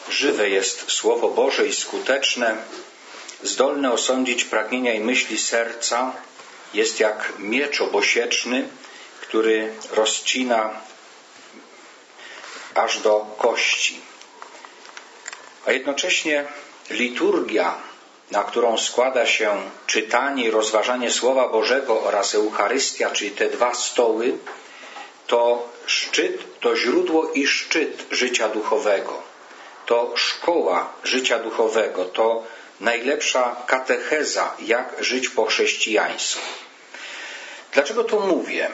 Żywe jest Słowo Boże i skuteczne, zdolne osądzić pragnienia i myśli serca, jest jak miecz obosieczny, który rozcina aż do kości. A jednocześnie liturgia, na którą składa się czytanie i rozważanie Słowa Bożego oraz Eucharystia, czyli te dwa stoły, to szczyt, to źródło i szczyt życia duchowego. To szkoła życia duchowego, to najlepsza katecheza, jak żyć po chrześcijańsku. Dlaczego to mówię?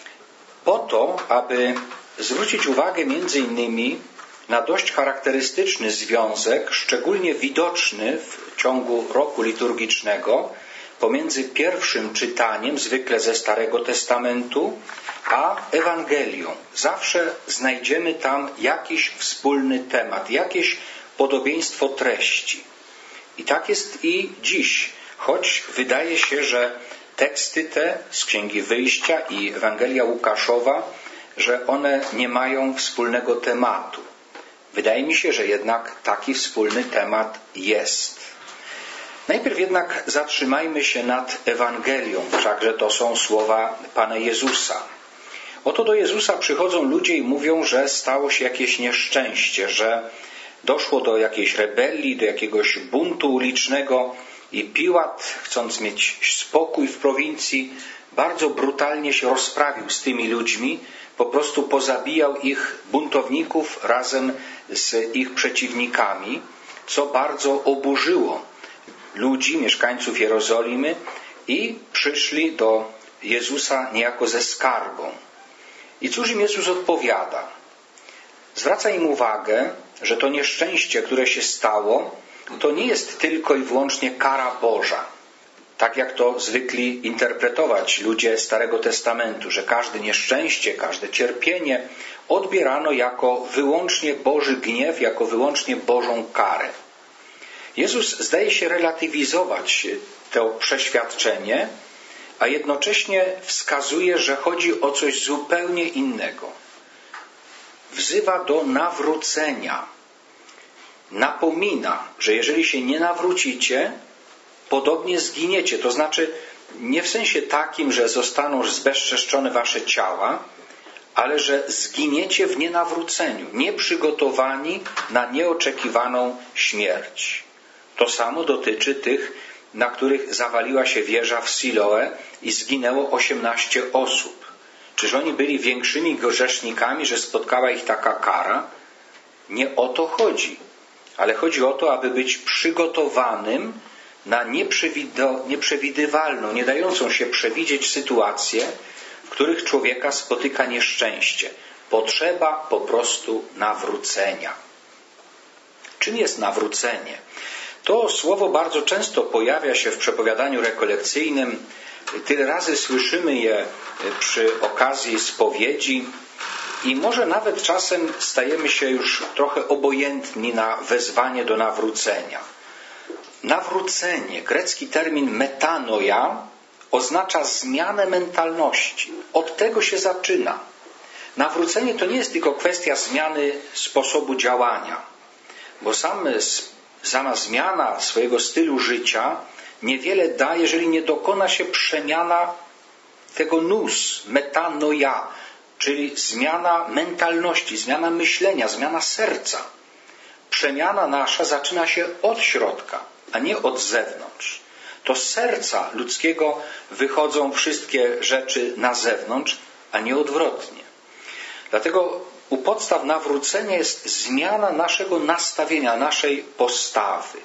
Po to, aby zwrócić uwagę między innymi na dość charakterystyczny związek, szczególnie widoczny w ciągu roku liturgicznego, pomiędzy pierwszym czytaniem, zwykle ze Starego Testamentu, a Ewangelią. Zawsze znajdziemy tam jakiś wspólny temat, jakieś podobieństwo treści. I tak jest i dziś, choć wydaje się, że teksty te z Księgi Wyjścia i Ewangelia Łukaszowa, że one nie mają wspólnego tematu. Wydaje mi się, że jednak taki wspólny temat jest. Najpierw jednak zatrzymajmy się nad Ewangelią, wszakże to są słowa Pana Jezusa. Oto do Jezusa przychodzą ludzie i mówią, że stało się jakieś nieszczęście, że doszło do jakiejś rebelii, do jakiegoś buntu ulicznego i Piłat, chcąc mieć spokój w prowincji, bardzo brutalnie się rozprawił z tymi ludźmi, po prostu pozabijał ich buntowników razem z ich przeciwnikami, co bardzo oburzyło ludzi, mieszkańców Jerozolimy i przyszli do Jezusa niejako ze skargą. I cóż im Jezus odpowiada? Zwraca im uwagę, że to nieszczęście, które się stało, to nie jest tylko i wyłącznie kara Boża. Tak jak to zwykli interpretować ludzie Starego Testamentu, że każde nieszczęście, każde cierpienie odbierano jako wyłącznie Boży gniew, jako wyłącznie Bożą karę. Jezus zdaje się relatywizować to przeświadczenie, a jednocześnie wskazuje, że chodzi o coś zupełnie innego. Wzywa do nawrócenia. Napomina, że jeżeli się nie nawrócicie, podobnie zginiecie. To znaczy nie w sensie takim, że zostaną zbezczeszczone wasze ciała, ale że zginiecie w nienawróceniu, nieprzygotowani na nieoczekiwaną śmierć. To samo dotyczy tych, na których zawaliła się wieża w Siloe i zginęło 18 osób. Czyż oni byli większymi grzesznikami, że spotkała ich taka kara? Nie o to chodzi. Ale chodzi o to, aby być przygotowanym na nieprzewidywalną, nie dającą się przewidzieć sytuację, w których człowieka spotyka nieszczęście. Potrzeba po prostu nawrócenia. Czym jest nawrócenie? To słowo bardzo często pojawia się w przepowiadaniu rekolekcyjnym. Tyle razy słyszymy je przy okazji spowiedzi i może nawet czasem stajemy się już trochę obojętni na wezwanie do nawrócenia. Nawrócenie, grecki termin metanoia, oznacza zmianę mentalności. Od tego się zaczyna. Nawrócenie to nie jest tylko kwestia zmiany sposobu działania, bo sama zmiana swojego stylu życia niewiele da, jeżeli nie dokona się przemiana tego nous, metanoia, czyli zmiana mentalności, zmiana myślenia, zmiana serca. Przemiana nasza zaczyna się od środka, a nie od zewnątrz. To z serca ludzkiego wychodzą wszystkie rzeczy na zewnątrz, a nie odwrotnie. Dlatego u podstaw nawrócenia jest zmiana naszego nastawienia, naszej postawy.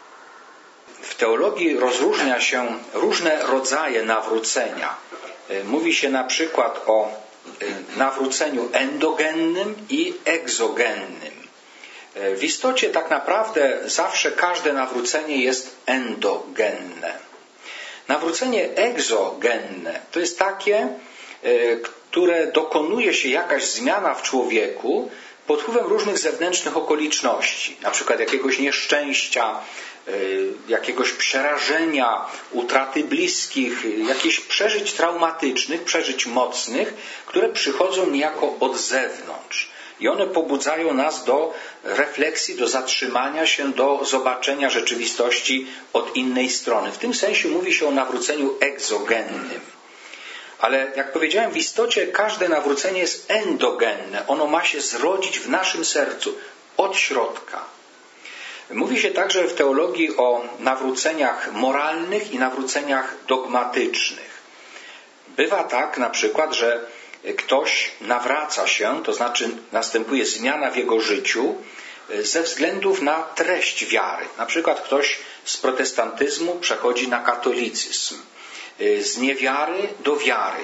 W teologii rozróżnia się różne rodzaje nawrócenia. Mówi się na przykład o nawróceniu endogennym i egzogennym. W istocie tak naprawdę zawsze każde nawrócenie jest endogenne. Nawrócenie egzogenne to jest takie, które dokonuje się jakaś zmiana w człowieku pod wpływem różnych zewnętrznych okoliczności, na przykład jakiegoś nieszczęścia, jakiegoś przerażenia, utraty bliskich, jakichś przeżyć traumatycznych, przeżyć mocnych, które przychodzą niejako od zewnątrz. I one pobudzają nas do refleksji, do zatrzymania się, do zobaczenia rzeczywistości od innej strony. W tym sensie mówi się o nawróceniu egzogennym. Ale jak powiedziałem, w istocie każde nawrócenie jest endogenne. Ono ma się zrodzić w naszym sercu, od środka. Mówi się także w teologii o nawróceniach moralnych i nawróceniach dogmatycznych. Bywa tak na przykład, że ktoś nawraca się, to znaczy następuje zmiana w jego życiu ze względów na treść wiary. Na przykład ktoś z protestantyzmu przechodzi na katolicyzm. Z niewiary do wiary.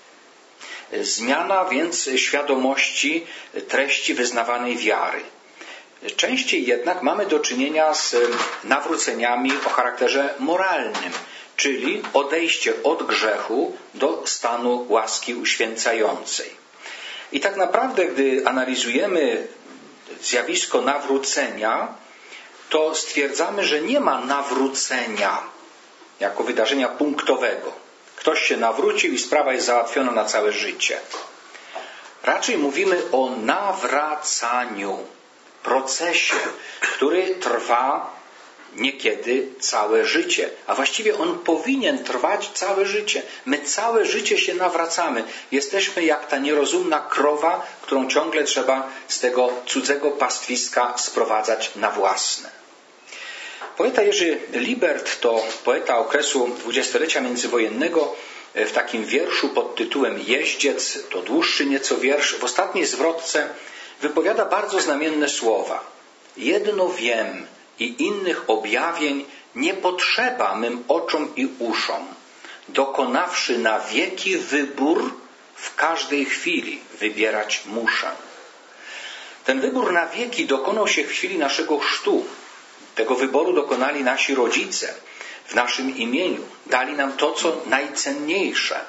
Zmiana więc świadomości treści wyznawanej wiary. Częściej jednak mamy do czynienia z nawróceniami o charakterze moralnym, czyli odejście od grzechu do stanu łaski uświęcającej. I tak naprawdę, gdy analizujemy zjawisko nawrócenia, to stwierdzamy, że nie ma nawrócenia jako wydarzenia punktowego. Ktoś się nawrócił i sprawa jest załatwiona na całe życie. Raczej mówimy o nawracaniu, procesie, który trwa niekiedy całe życie. A właściwie on powinien trwać całe życie. My całe życie się nawracamy. Jesteśmy jak ta nierozumna krowa, którą ciągle trzeba z tego cudzego pastwiska sprowadzać na własne. Poeta Jerzy Libert to poeta okresu dwudziestolecia międzywojennego. W takim wierszu pod tytułem Jeździec, to dłuższy nieco wiersz, w ostatniej zwrotce wypowiada bardzo znamienne słowa. Jedno wiem i innych objawień nie potrzeba mym oczom i uszom, dokonawszy na wieki wybór, w każdej chwili wybierać muszę. Ten wybór na wieki dokonał się w chwili naszego chrztu. Tego wyboru dokonali nasi rodzice w naszym imieniu. Dali nam to, co najcenniejsze.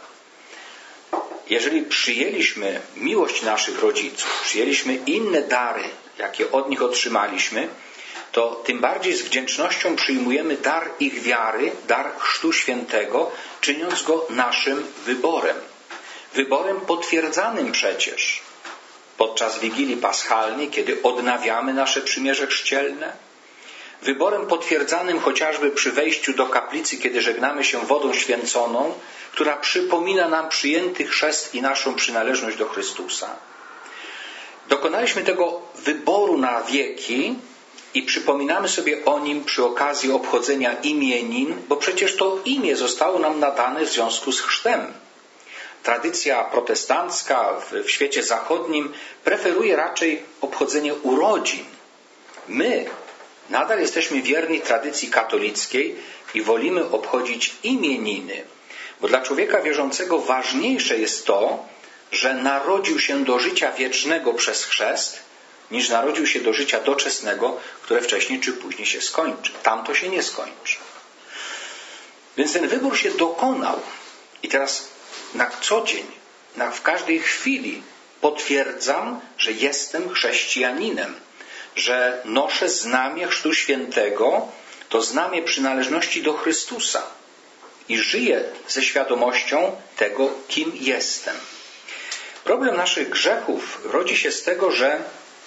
Jeżeli przyjęliśmy miłość naszych rodziców, przyjęliśmy inne dary, jakie od nich otrzymaliśmy, to tym bardziej z wdzięcznością przyjmujemy dar ich wiary, dar Chrztu Świętego, czyniąc go naszym wyborem. Wyborem potwierdzanym przecież podczas Wigilii Paschalnej, kiedy odnawiamy nasze przymierze chrzcielne. Wyborem potwierdzanym chociażby przy wejściu do kaplicy, kiedy żegnamy się wodą święconą, która przypomina nam przyjęty chrzest i naszą przynależność do Chrystusa. Dokonaliśmy tego wyboru na wieki i przypominamy sobie o nim przy okazji obchodzenia imienin, bo przecież to imię zostało nam nadane w związku z chrztem. Tradycja protestancka w świecie zachodnim preferuje raczej obchodzenie urodzin. My nadal jesteśmy wierni tradycji katolickiej i wolimy obchodzić imieniny, bo dla człowieka wierzącego ważniejsze jest to, że narodził się do życia wiecznego przez chrzest, niż narodził się do życia doczesnego, które wcześniej czy później się skończy. Tam to się nie skończy. Więc ten wybór się dokonał. I teraz na co dzień, w każdej chwili potwierdzam, że jestem chrześcijaninem, że noszę znamię Chrztu Świętego, to znamię przynależności do Chrystusa i żyję ze świadomością tego, kim jestem. Problem naszych grzechów rodzi się z tego, że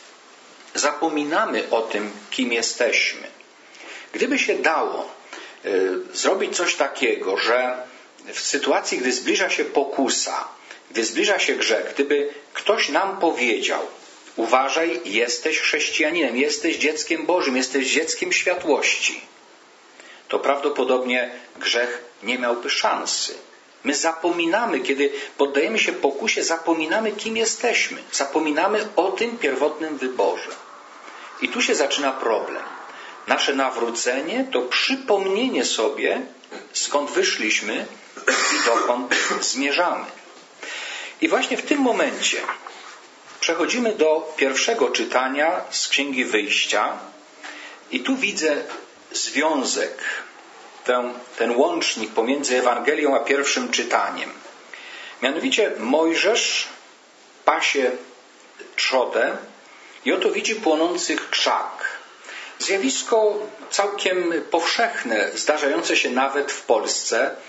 zapominamy o tym, kim jesteśmy. Gdyby się dało zrobić coś takiego, że w sytuacji, gdy zbliża się pokusa, gdy zbliża się grzech, gdyby ktoś nam powiedział: uważaj, jesteś chrześcijaninem, jesteś dzieckiem Bożym, jesteś dzieckiem światłości, to prawdopodobnie grzech nie miałby szansy. My zapominamy, kiedy poddajemy się pokusie, zapominamy, kim jesteśmy. Zapominamy o tym pierwotnym wyborze. I tu się zaczyna problem. Nasze nawrócenie to przypomnienie sobie, skąd wyszliśmy i dokąd zmierzamy. I właśnie w tym momencie przechodzimy do pierwszego czytania z Księgi Wyjścia i tu widzę związek, ten łącznik pomiędzy Ewangelią a pierwszym czytaniem. Mianowicie Mojżesz pasie trzodę i oto widzi płonący krzak. Zjawisko całkiem powszechne, zdarzające się nawet w Polsce.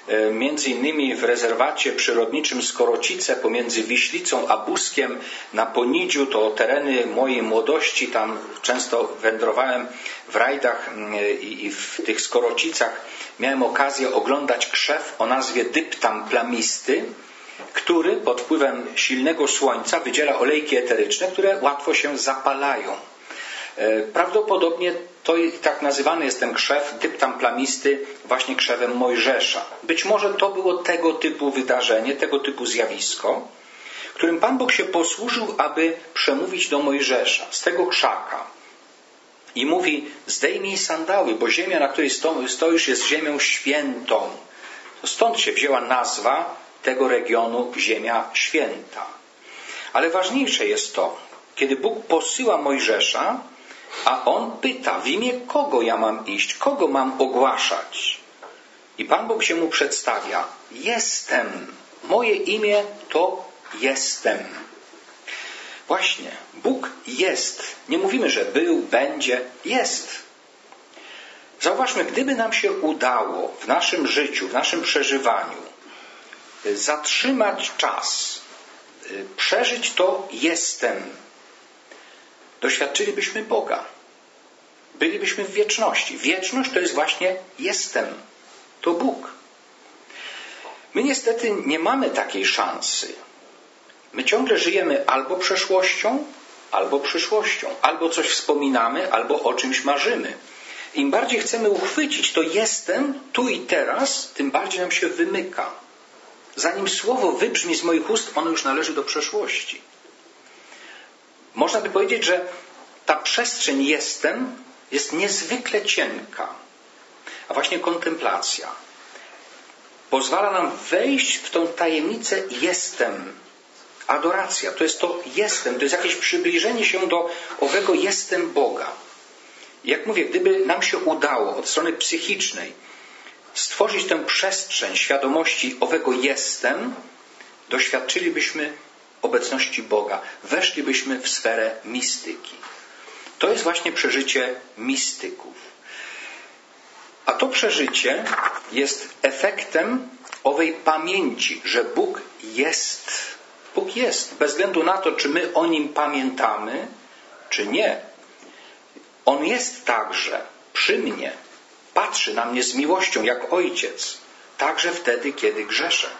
między innymi w rezerwacie przyrodniczym Skorocice pomiędzy Wiślicą a Buskiem na Ponidziu, to tereny mojej młodości, tam często wędrowałem w rajdach i w tych Skorocicach miałem okazję oglądać krzew o nazwie dyptam plamisty, który pod wpływem silnego słońca wydziela olejki eteryczne, które łatwo się zapalają. Prawdopodobnie to i tak nazywany jest ten krzew dyptam plamisty właśnie krzewem Mojżesza. Być może to było tego typu wydarzenie, tego typu zjawisko, którym Pan Bóg się posłużył, aby przemówić do Mojżesza z tego krzaka. I mówi: zdejmij sandały, bo ziemia, na której stoisz, jest ziemią świętą. Stąd się wzięła nazwa tego regionu Ziemia Święta. Ale ważniejsze jest to, kiedy Bóg posyła Mojżesza, a on pyta, w imię kogo ja mam iść, kogo mam ogłaszać. I Pan Bóg się mu przedstawia: jestem. Moje imię to jestem. Właśnie, Bóg jest. Nie mówimy, że był, będzie, jest. Zauważmy, gdyby nam się udało w naszym życiu, w naszym przeżywaniu zatrzymać czas, przeżyć to jestem, doświadczylibyśmy Boga. Bylibyśmy w wieczności. Wieczność to jest właśnie jestem. To Bóg. My niestety nie mamy takiej szansy. My ciągle żyjemy albo przeszłością, albo przyszłością. Albo coś wspominamy, albo o czymś marzymy. Im bardziej chcemy uchwycić to jestem tu i teraz, tym bardziej nam się wymyka. Zanim słowo wybrzmi z moich ust, ono już należy do przeszłości. Można by powiedzieć, że ta przestrzeń jestem jest niezwykle cienka. A właśnie kontemplacja pozwala nam wejść w tą tajemnicę jestem. Adoracja to jest to jestem, to jest jakieś przybliżenie się do owego jestem Boga. Jak mówię, gdyby nam się udało od strony psychicznej stworzyć tę przestrzeń świadomości owego jestem, doświadczylibyśmy obecności Boga. Weszlibyśmy w sferę mistyki. To jest właśnie przeżycie mistyków. A to przeżycie jest efektem owej pamięci, że Bóg jest. Bóg jest. Bez względu na to, czy my o Nim pamiętamy, czy nie. On jest także przy mnie. Patrzy na mnie z miłością, jak ojciec. Także wtedy, kiedy grzeszę.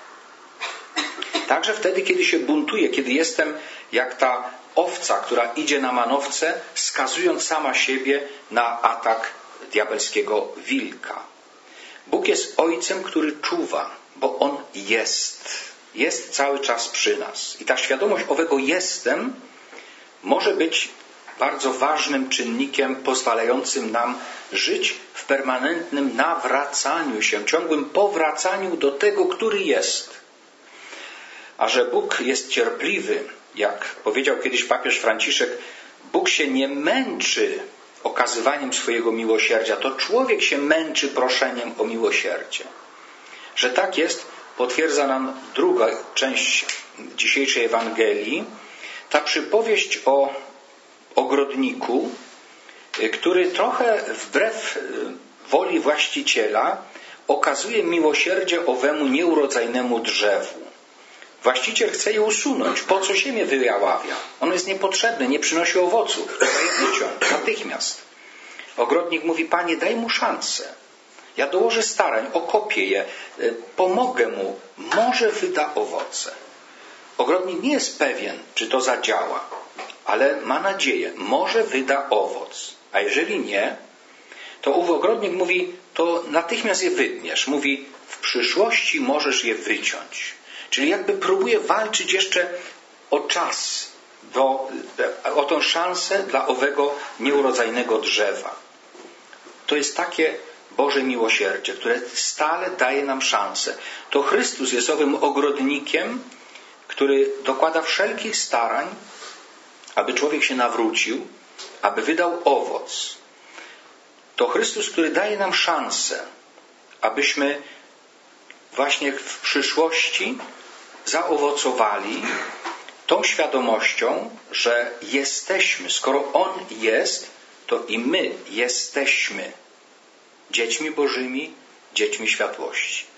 Także wtedy, kiedy się buntuję, kiedy jestem jak ta owca, która idzie na manowce, skazując sama siebie na atak diabelskiego wilka. Bóg jest ojcem, który czuwa, bo On jest. Jest cały czas przy nas. I ta świadomość owego jestem może być bardzo ważnym czynnikiem pozwalającym nam żyć w permanentnym nawracaniu się, ciągłym powracaniu do tego, który jest. A że Bóg jest cierpliwy, jak powiedział kiedyś papież Franciszek, Bóg się nie męczy okazywaniem swojego miłosierdzia, to człowiek się męczy proszeniem o miłosierdzie. Że tak jest, potwierdza nam druga część dzisiejszej Ewangelii, ta przypowieść o ogrodniku, który trochę wbrew woli właściciela okazuje miłosierdzie owemu nieurodzajnemu drzewu. Właściciel chce je usunąć. Po co ziemię wyjaławia? Ono jest niepotrzebne, nie przynosi owoców. Trzeba je wyciąć natychmiast. Ogrodnik mówi: Panie, daj mu szansę. Ja dołożę starań, okopię je, pomogę mu. Może wyda owoce. Ogrodnik nie jest pewien, czy to zadziała, ale ma nadzieję. Może wyda owoc. A jeżeli nie, to ów ogrodnik mówi: to natychmiast je wytniesz. Mówi: w przyszłości możesz je wyciąć. Czyli jakby próbuje walczyć jeszcze o czas, o tę szansę dla owego nieurodzajnego drzewa. To jest takie Boże miłosierdzie, które stale daje nam szansę. To Chrystus jest owym ogrodnikiem, który dokłada wszelkich starań, aby człowiek się nawrócił, aby wydał owoc. To Chrystus, który daje nam szansę, abyśmy właśnie w przyszłości zaowocowali tą świadomością, że jesteśmy. Skoro On jest, to i my jesteśmy dziećmi Bożymi, dziećmi światłości.